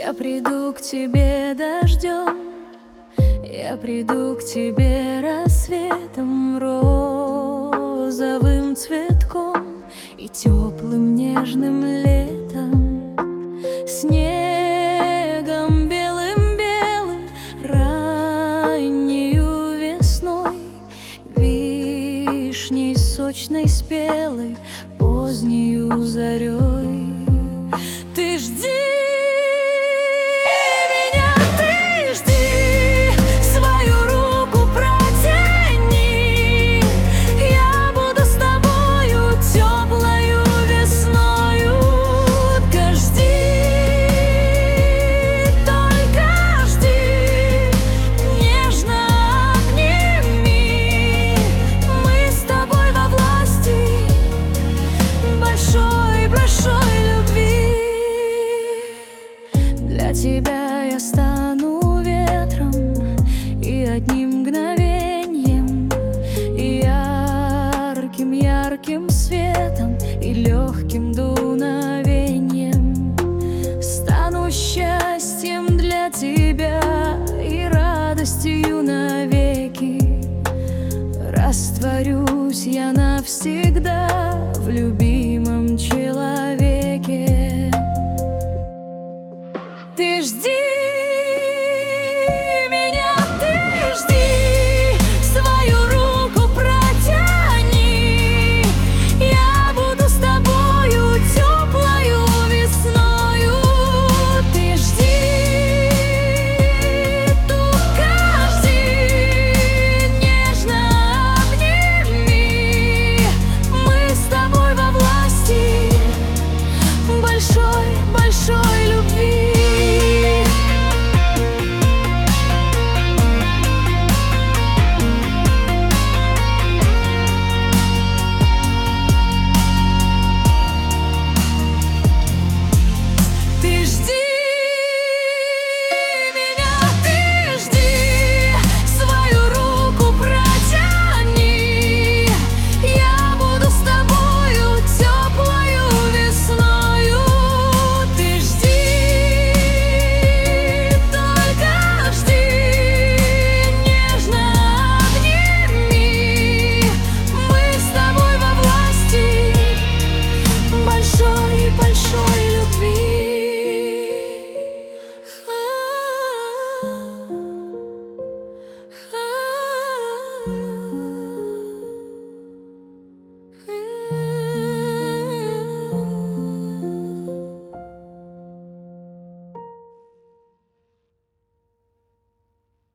Я приду к тебе дождем, я приду к тебе рассветом, розовым цветком и теплым нежным летом, снегом белым-белым, раннею весной, вишней сочной спелой, позднею зарей. Ты жди меня, ты жди, свою руку протяни, я буду с тобою теплою весною. Только жди, нежно обними, мы с тобой во власти большой любви. Для тебя